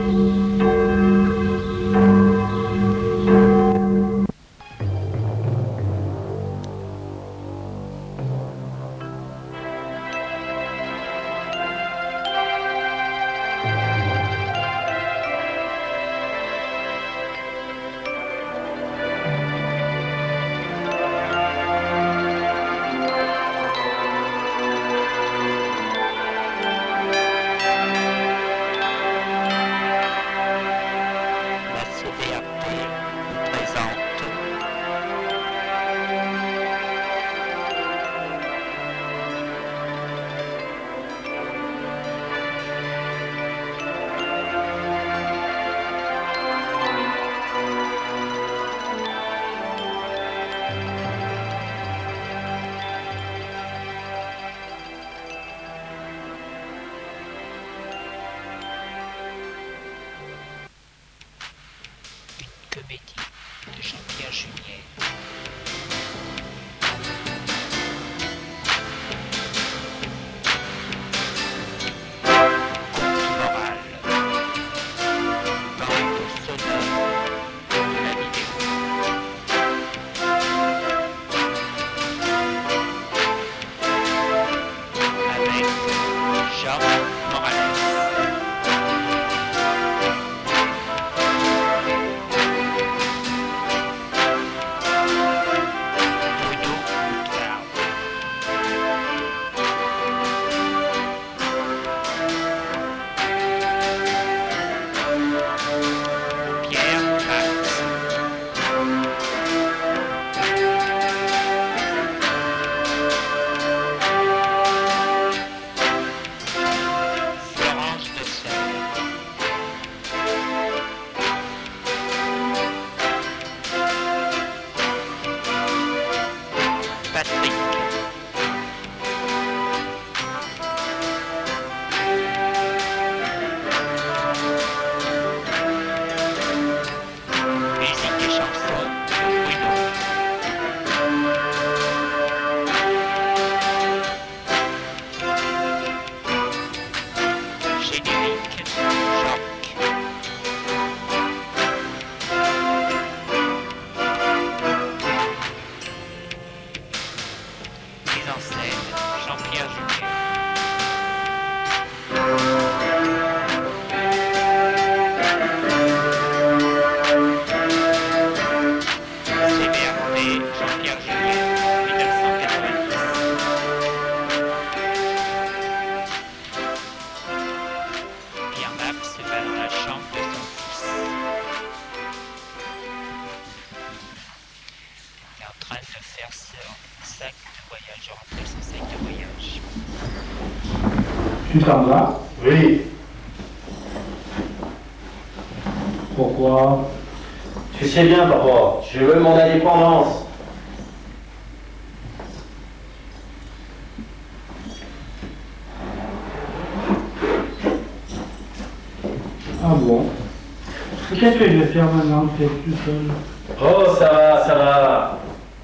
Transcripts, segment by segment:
Comédie de Jean-Pierre Junier. Conte moral. Bande sonore de la vidéo. Avec Jean Morales. Patrick. Musique et chansons de Bruno. Générique Jacques. Mise en scène Jean-Pierre Junier. CBRT Jean-Pierre Junier, 1990. Pierre Maps se bat dans la chambre de son fils. Il est en train de faire son sac de voyage, je rappelle son sac de voyage. Tu t'en vas? Oui. Pourquoi? Tu sais bien, papa, je veux mon indépendance. Ah bon? Qu'est-ce que je vais faire maintenant? Tu es tout seul. Oh, ça va, ça va.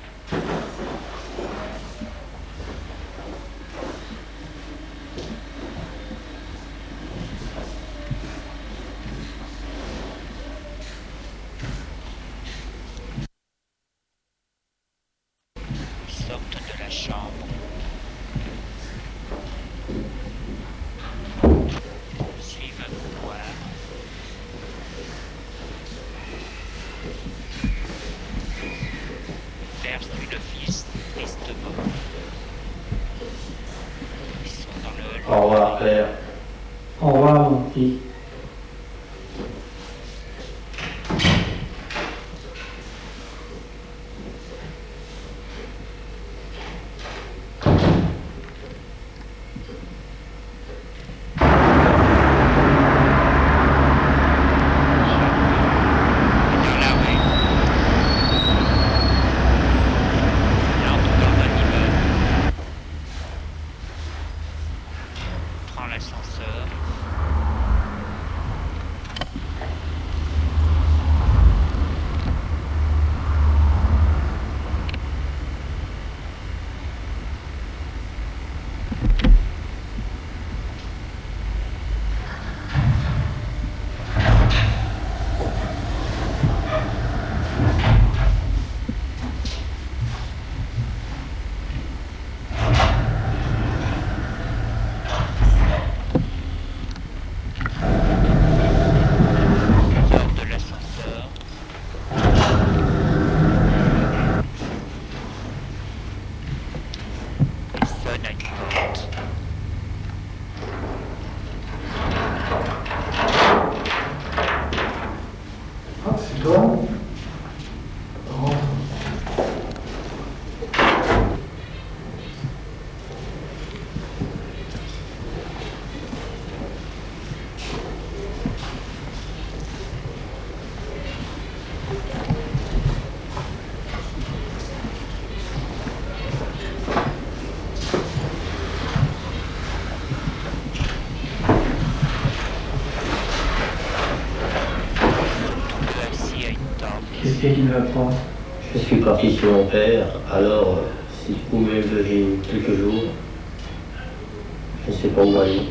Ils sortent de la chambre. Suivent un couloir. toi. Rentre. Assis à une table. Qu'est-ce qu'il y a qui ne va pas? Je suis parti chez mon père, alors si vous pouvez me lever quelques jours, je ne sais pas où aller.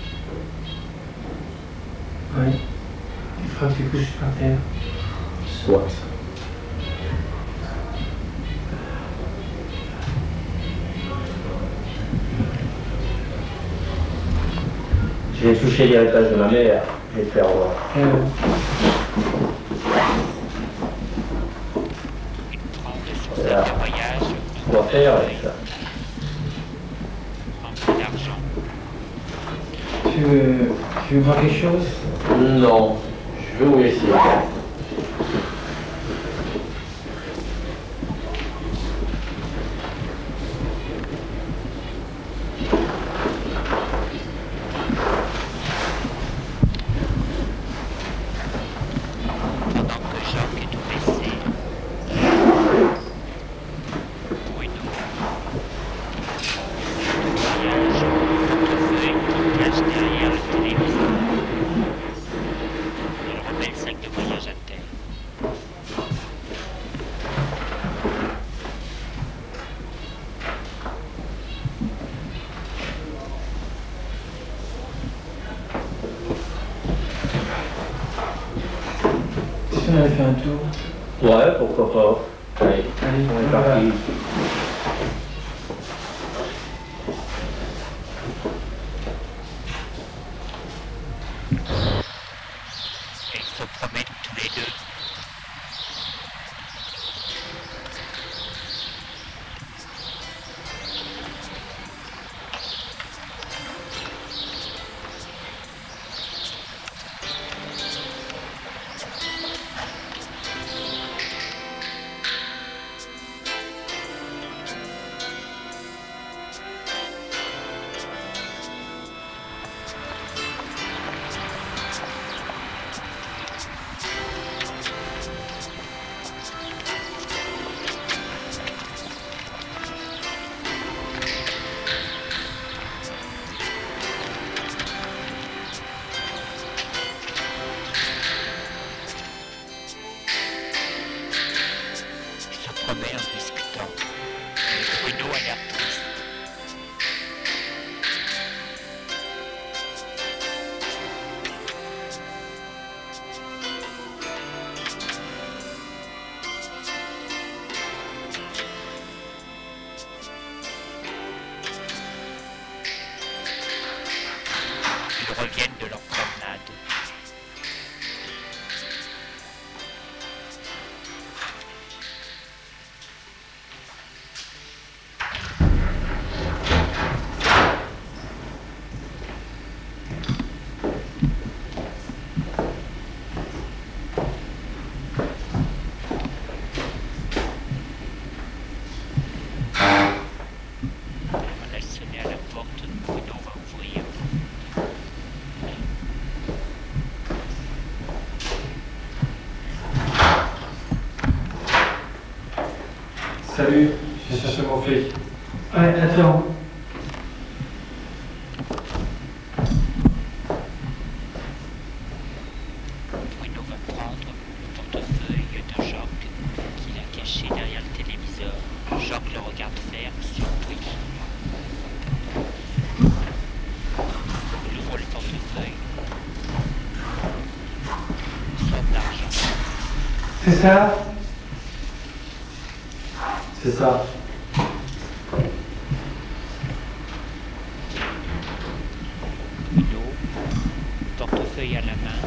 Oui. Il faudra que tu couches par terre. Soit. Je vais toucher l'héritage de ma mère, je vais te faire voir. Eh ouais. Une trempe sur sac Voilà. de voyage. Quoi faire avec ça? Rempli d'argent. Tu veux voir quelque chose? Non, je veux vous laisser. Pendant que Jacques est tout baissé. Bruno. Voyage. Portefeuille qui cache derrière le téléviseur. Il remet le sac de voyage à terre. Si on avait fait un tour. Ouais, pourquoi pas. Allez, Allez, on est on va. parti. Et ils se promènent tous les deux. Ils se promènent en discutant. Mais Bruno a l'air triste. Ils reviennent de leur promenade. On laisse sonner à la porte, Bruno va ouvrir. Salut, je vais chercher mon flic. Ouais, attends. Bruno va prendre le portefeuille de Jacques qu'il a caché derrière le téléviseur. Jacques le regarde faire, surpris. Il ouvre le portefeuille. Somme d'argent. C'est ça? C'est ça. Bruno, portefeuille à la main.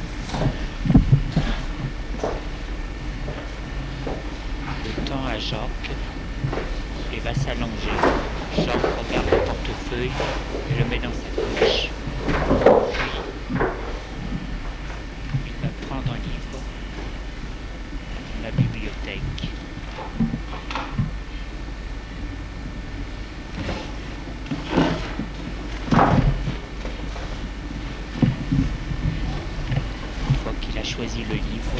Le temps à Jacques et va s'allonger. Jacques regarde le portefeuille et le met dans sa poche. Puis, il va prendre un livre steak. Une fois qu'il a choisi le livre,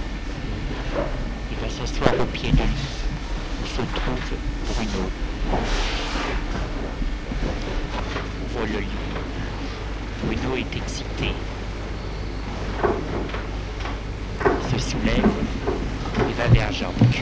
il va s'asseoir au pied du lit où se trouve Bruno. Ouvre le lit. Bruno est excité. Il se soulève et va vers Jacques.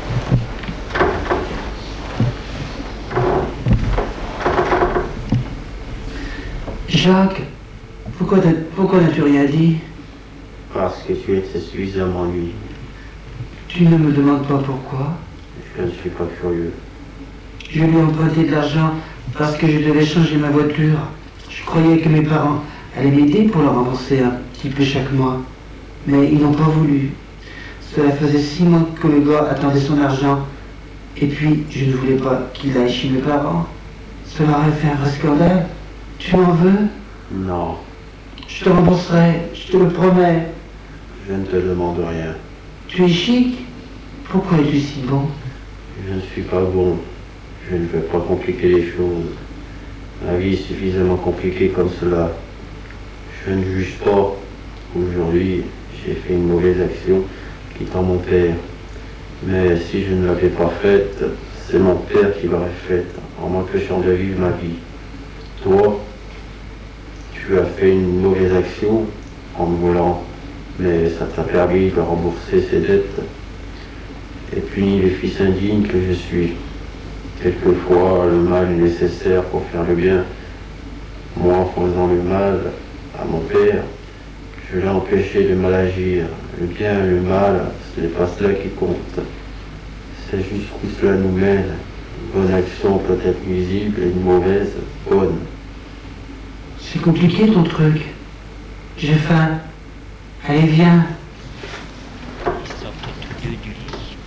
Jacques, pourquoi n'as-tu rien dit? Parce que tu étais suffisamment ennuyé. Tu ne me demandes pas pourquoi? Je ne suis pas curieux. Je lui ai emprunté de l'argent parce que je devais changer ma voiture. Je croyais que mes parents allaient m'aider pour leur rembourser un petit peu chaque mois. Mais ils n'ont pas voulu. Cela faisait 6 mois que le gars attendait son argent. Et puis, je ne voulais pas qu'il aille chez mes parents. Cela aurait fait un vrai scandale. Tu en veux? Non, Je te rembourserai, je te le promets. je ne te demande rien. Tu es chic? Pourquoi es-tu si bon? Je ne suis pas bon. Je ne veux pas compliquer les choses. Ma vie est suffisamment compliquée comme cela. Je ne juge pas. Aujourd'hui, j'ai fait une mauvaise action quittant mon père. Mais si je ne l'avais pas faite, c'est mon père qui l'aurait faite en m'empêchant de vivre ma vie. Toi, tu as fait une mauvaise action en me volant, mais ça t'a permis de rembourser ses dettes et punir les fils indignes que je suis. Quelquefois, le mal est nécessaire pour faire le bien. Moi, en faisant le mal à mon père, je l'ai empêché de mal agir. Le bien et le mal, ce n'est pas cela qui compte. C'est jusqu'où cela nous mène. Une bonne action peut être nuisible et une mauvaise, bonne. C'est compliqué ton truc. J'ai faim. Allez, viens. Ils sortent tous deux du lit.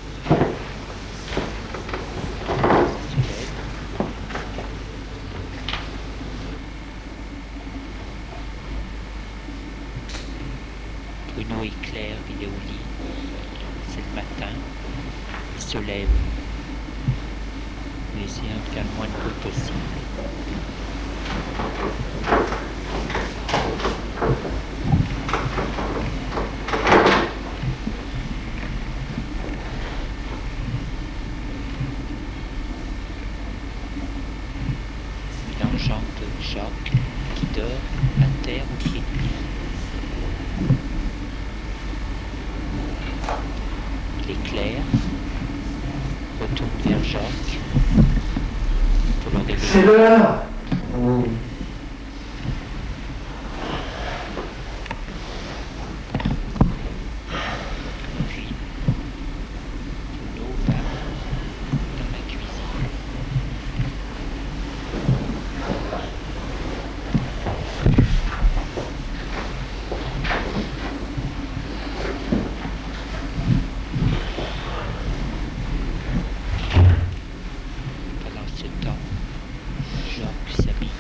Se lèvent. Bruno et Claire, il est au lit. C'est le matin. Il se lève. Il essaie de faire le moins de bruit possible. Il enjambe Jacques qui dort à terre au pied du lit. Il est clair, retourne vers Jacques pour le réveiller. C'est l'heure. Puis, Bruno va dans la cuisine. Pendant ce temps, Jacques s'habille.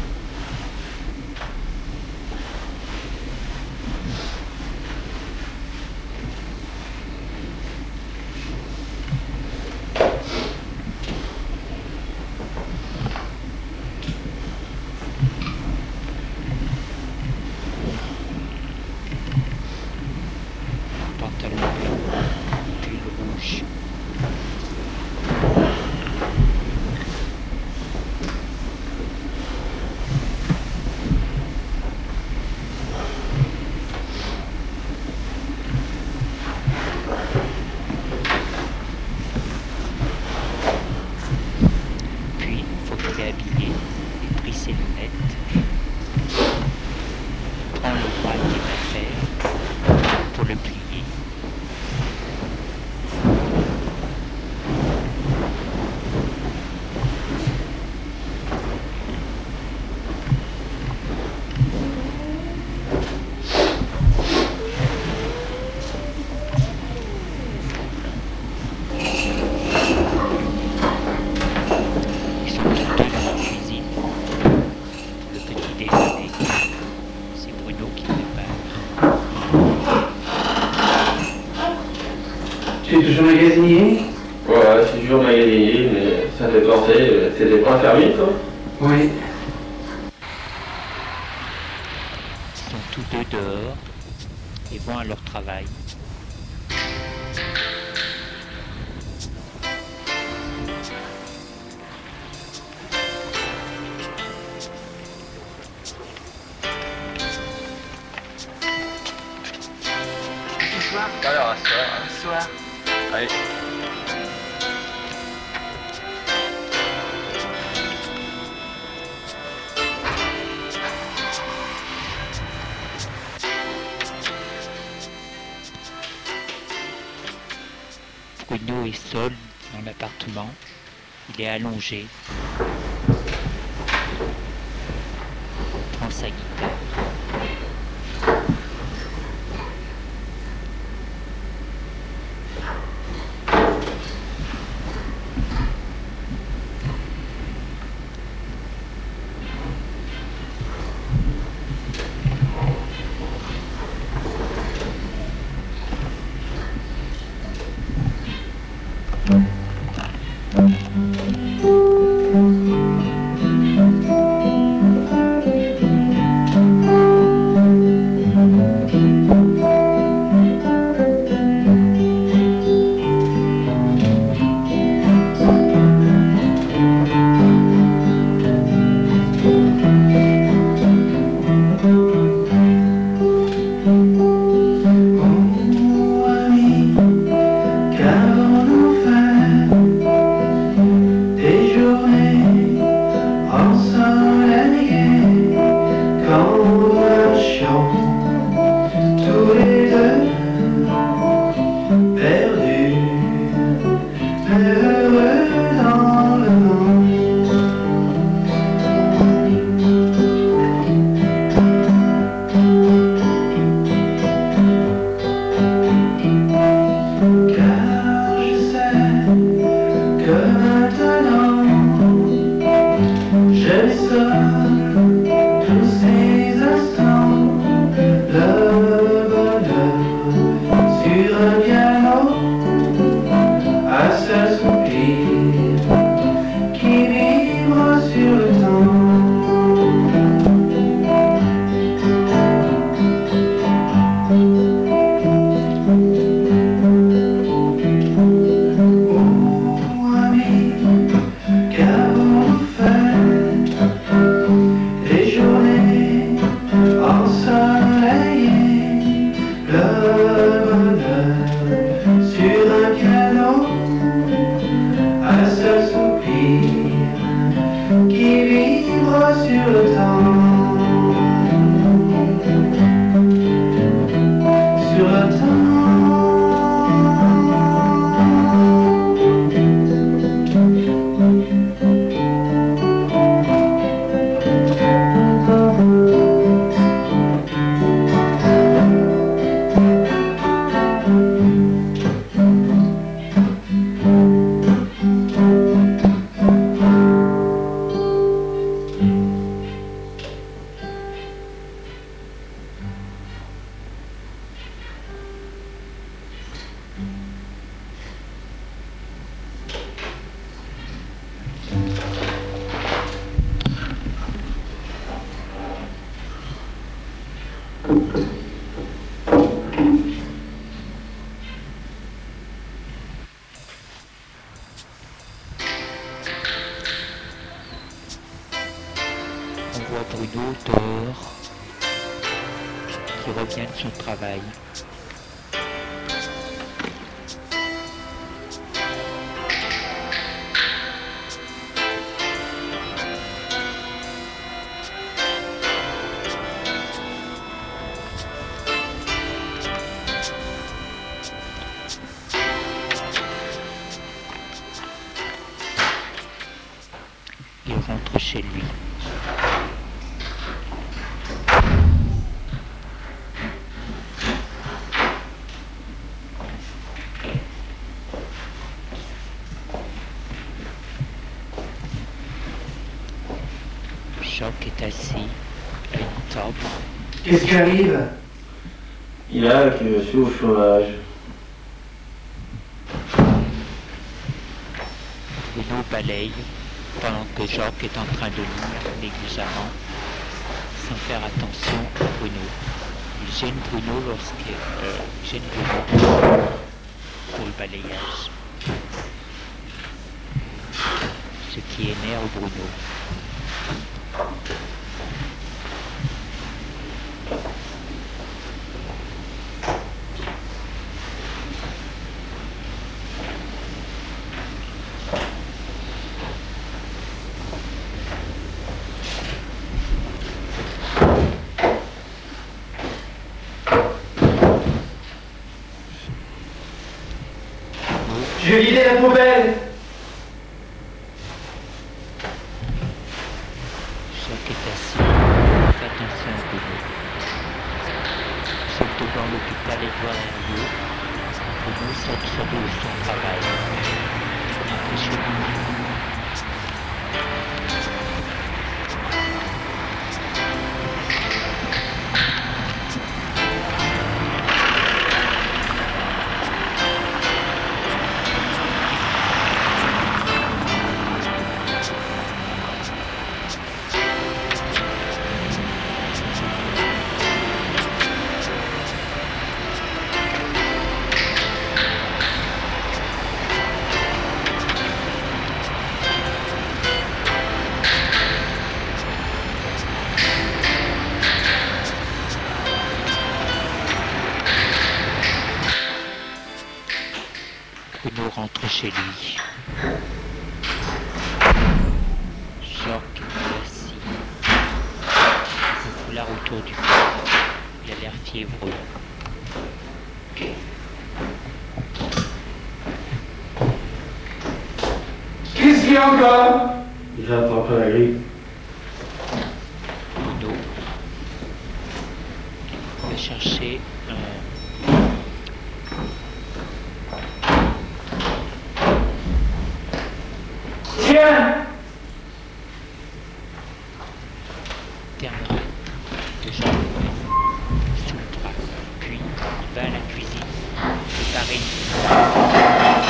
Pantalon blanc, pull rouge. Puis, une fois qu'il est habillé, il prit ses lunettes, prend le bras qu'il va faire pour le plier. Ils sont tous deux dans la cuisine. Le petit déjeuner, c'est Bruno qui prépare. Tu es toujours magasinier? Ouais, je suis toujours magasinier, mais ça fait penser, t'es pas fermé, toi? Oui. Ils sont tous deux dehors et vont à leur travail. Alors, à soir. Allez. Bruno est seul dans l'appartement. Il est allongé. Il prend sa guitare. On voit Bruno dehors, qui revient de son travail. Il rentre chez lui. Jacques est assis à une table. Qu'est-ce qui arrive? Il a que je suis au chômage. balaye pendant que Jacques est en train de lire négligemment sans faire attention à Bruno. Il gêne Bruno pour le balayage. Ce qui énerve Bruno. Je vais vider la poubelle. Jacques est assis, fait attention à Bruno. Ils sont devant l'hôpital Édouard Herriot. Bruno sort de son travail. Il est chez lui. Bruno rentre chez lui. Jacques est assis. Un foulard autour du corps. Il a l'air fiévreux. Qu'est-ce qu'il y a encore? J'attends pas la grippe. Bruno va chercher Tiens! thermomètre que Jacques met sous le bras. Puis il va à la cuisine préparer une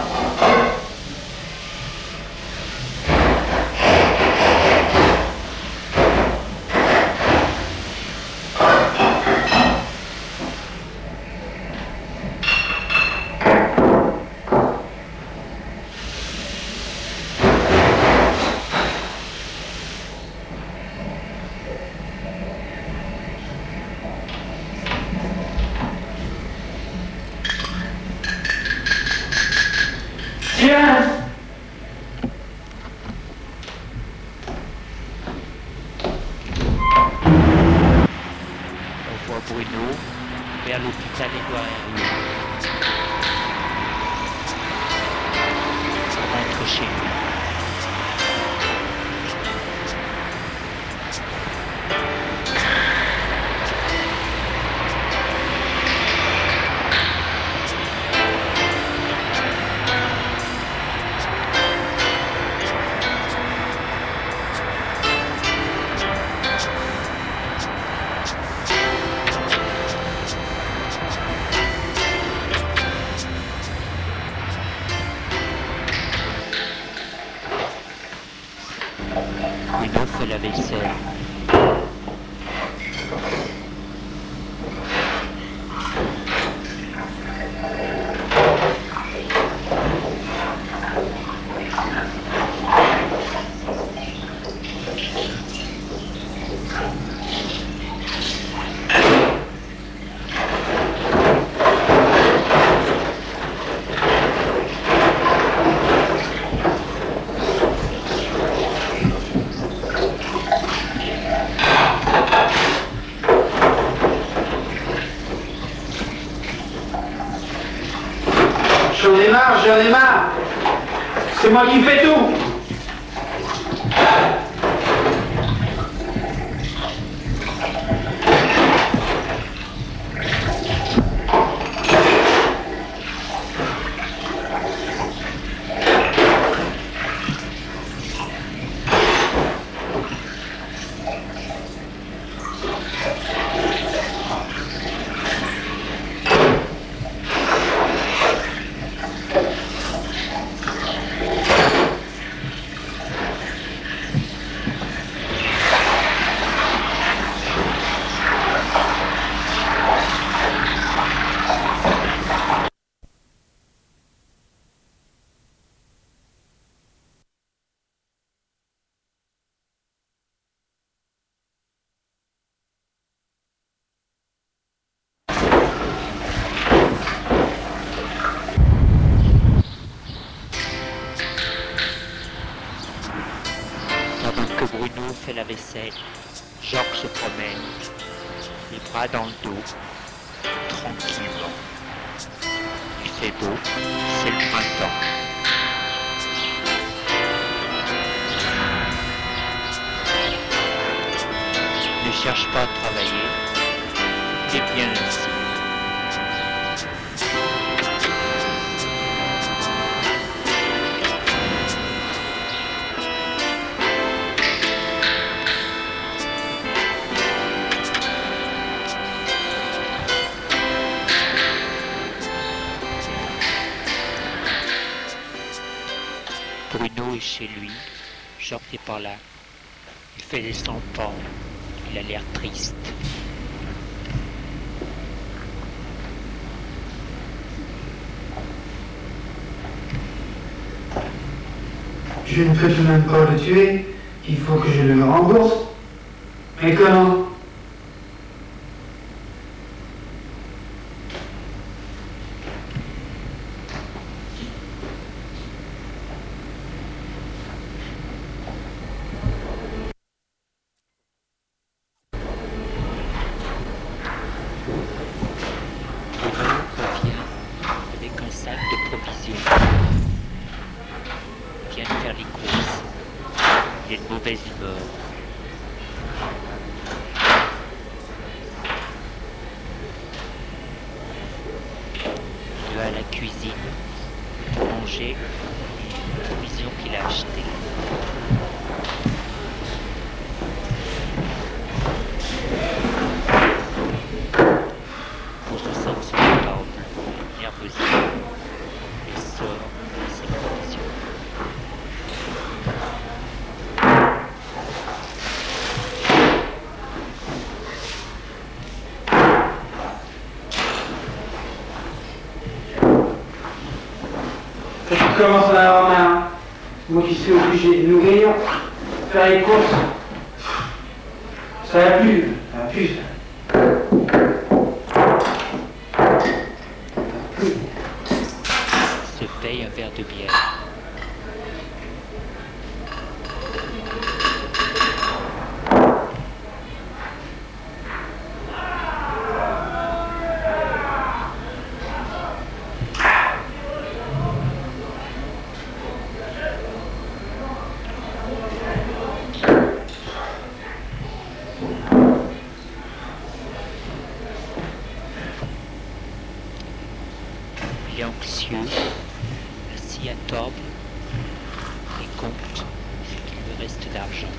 Tiens! On voit Bruno vers l'hôpital Édouard Herriot. Il rentre chez lui. Bruno fait la vaisselle. J'en ai marre. C'est moi qui fais tout. bras dans le dos, tranquillement. Il fait beau, c'est le printemps. Ne cherche pas à travailler, t'es bien ici. Bruno est chez lui, Georges est par là. Il fait des 100 pas, il a l'air triste. Je ne peux tout de même pas le tuer, il faut que je le rembourse. Mais comment? Avec un sac de provisions. Il vient de faire les courses. Il est de mauvaise humeur. Il va à la cuisine pour manger les provisions qu'il a achetées. Pour se sentir coupable, nervosité, il sort ses provisions. Je commence à en avoir marre. Moi qui suis obligé de nourrir, faire les courses. Ça va plus, ça va plus. Se paye un verre de bière. Il est anxieux, assis à table et compte ce qu'il lui reste d'argent.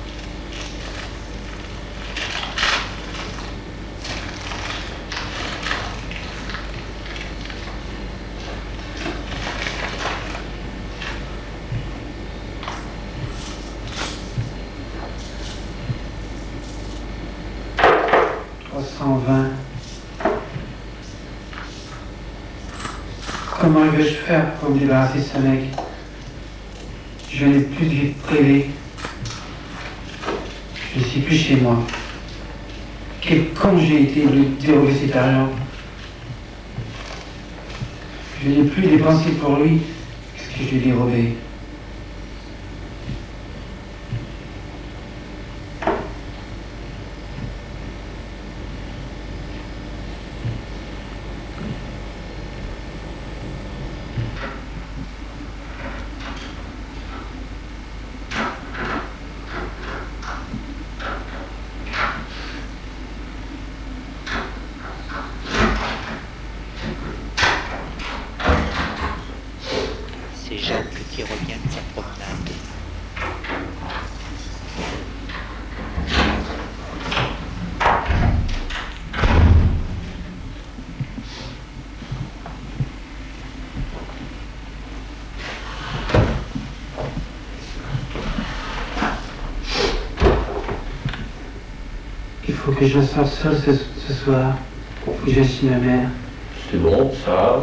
Comment vais-je faire pour me débarrasser de ce mec? Je n'ai plus de vie privée. Je ne suis plus chez moi. Quel con j'ai été de lui dérober cet argent. Je n'ai plus dépensé pour lui ce que je lui ai dérobé. C'est Jacques qui revient de sa promenade. Il faut que je sorte seul ce soir. Il faut que j'aille chez ma mère. C'est bon, ça.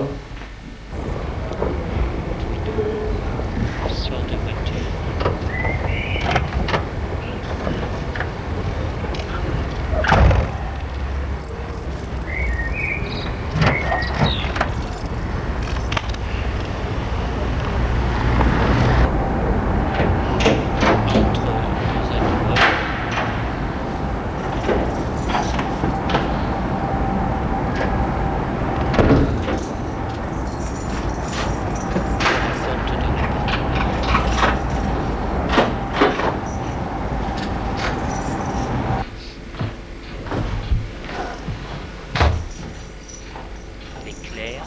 Sort de voiture. Entre dans un immeuble. clair.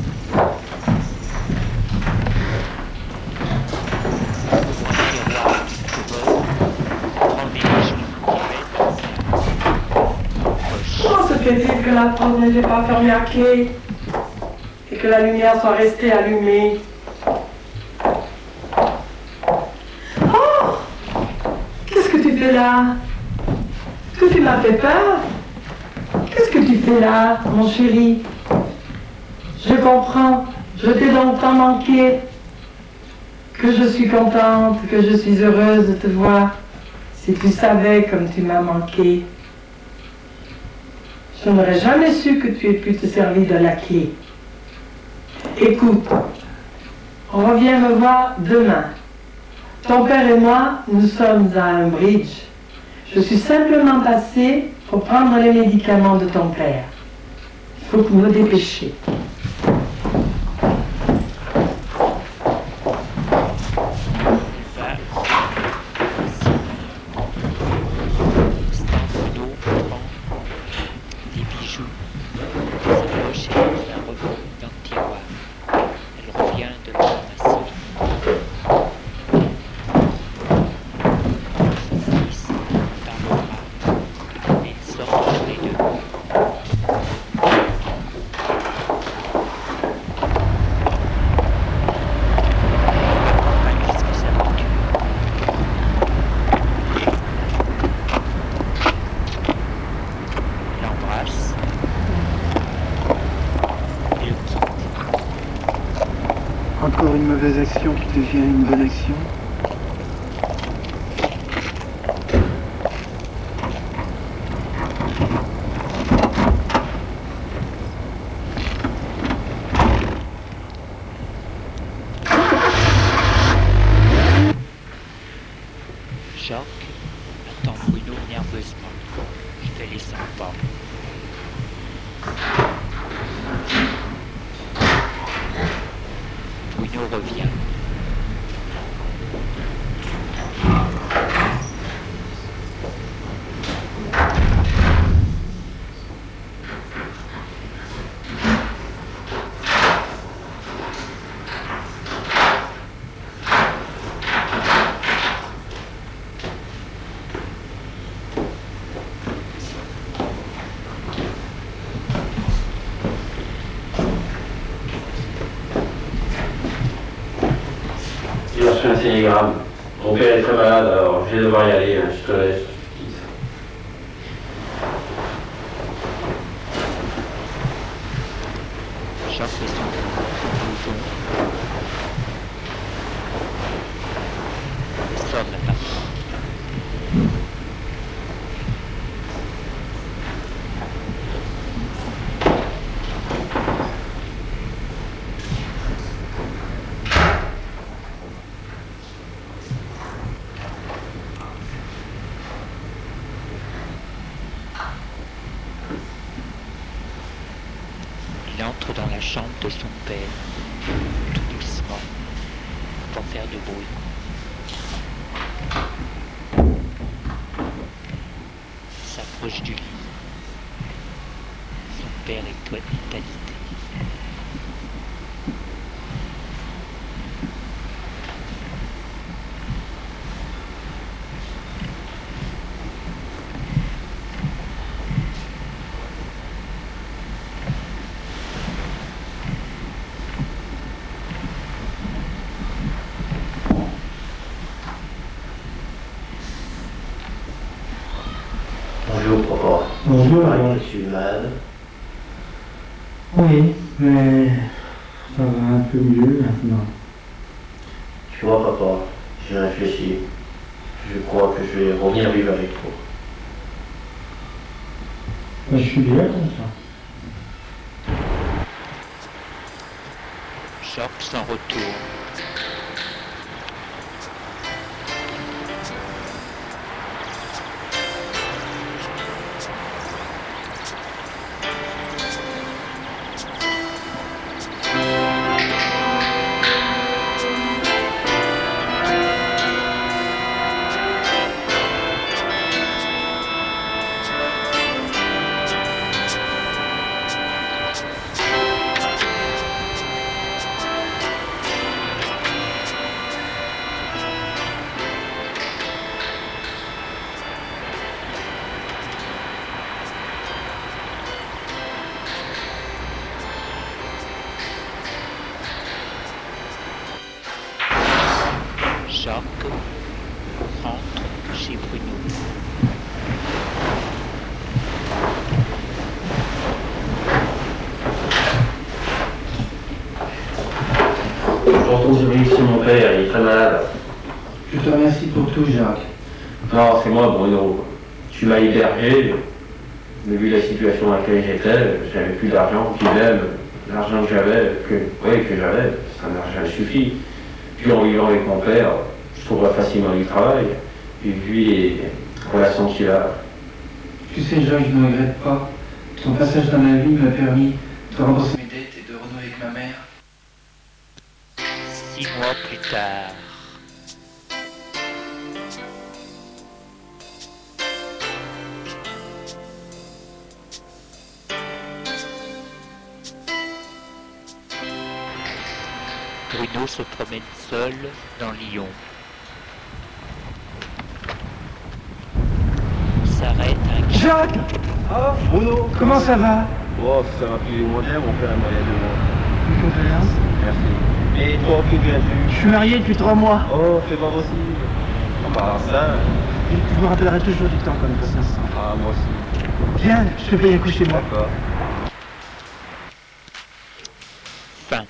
Ouvre un tiroir d'une commode, prends les bijoux qui mettent, poche. Comment se fait-il que la porte n'était pas fermée à clé et que la lumière soit restée allumée? Oh! Qu'est-ce que tu fais là? Est-ce que tu m'as fait peur? Qu'est-ce que tu fais là, mon chéri? Je comprends, je t'ai longtemps manqué. Que je suis contente, que je suis heureuse de te voir. Si tu savais comme tu m'as manqué. Je n'aurais jamais su que tu aies pu te servir de la clé. Écoute, reviens me voir demain. Ton père et moi, nous sommes à un bridge. Je suis simplement passée pour prendre les médicaments de ton père. Il faut me dépêcher. Encore une mauvaise action qui devient une bonne action. Jacques attend Bruno nerveusement. Je te laisse pas. Bruno revient. J'ai reçu un télégramme. Mon père est très malade, alors je vais devoir y aller. Je te laisse. Jacques fait son bouton et sort de la table. Il entre dans la chambre de son père, tout doucement, pour faire de bruit. Il s'approche du lit. Son père est alité. Bonjour, papa. Bonjour. Je suis malade. Oui, mais ça va un peu mieux maintenant. Tu vois, papa, j'ai réfléchi. Je crois que je vais revenir vivre avec toi. Je suis bien comme ça. Jacques s'en retourne. Jacques rentre chez Bruno. Je retourne chez mon père, il est très malade. Je te remercie pour tout, Jacques. Non, c'est moi, Bruno. Tu m'as hébergé, mais vu la situation dans laquelle j'étais, j'avais plus d'argent, puis même l'argent que j'avais, ça n'a jamais suffi. Puis en vivant avec mon père, je trouverais facilement du travail. Et puis les relations qu'il a. Tu sais, Jacques, je ne regrette pas. Ton passage dans ma vie m'a permis de rembourser mes dettes et de renouer avec ma mère. 6 mois plus tard. Bruno se promène seul dans Lyon. Il s'arrête à un Jacques! Ah, Bruno, Comment ça va? Oh, ça va plus ou moins bien, mon père est moyen de moi. Mes condoléances. Merci. Et toi, que viens-tu? Je suis marié depuis 3 mois. Oh, c'est pas possible. En parlant ça, Et je me rappellerai toujours du temps comme ça. ah, moi aussi. Viens, je te paye un coup chez moi. D'accord. fin.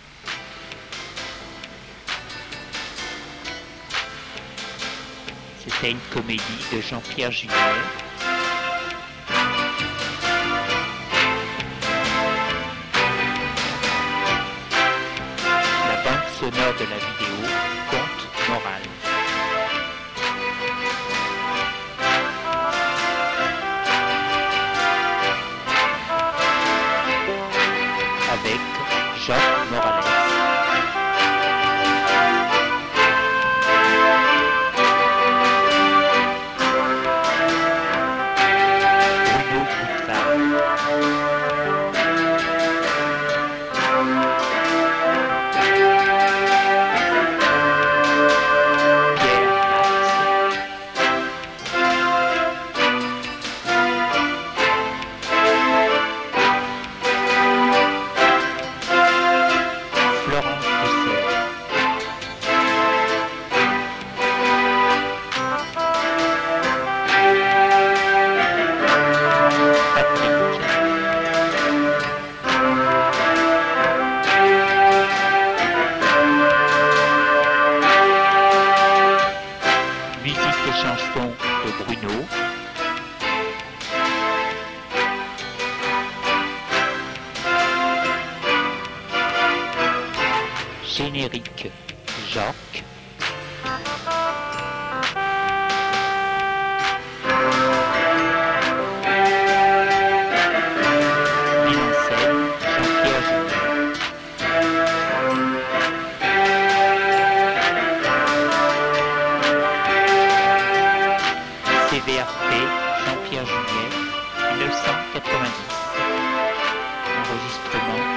C'était une comédie de Jean-Pierre Junior. La bande sonore de la vidéo, Conte Moral. Avec Jacques Morales. Bruno Bouffard. Pierre Max. Florence Roussel. Patrick. Musique et chansons de Bruno. Générique Jacques. Mise en scène Jean-Pierre Junior. CVRP Jean-Pierre Junior 1990. Enregistrement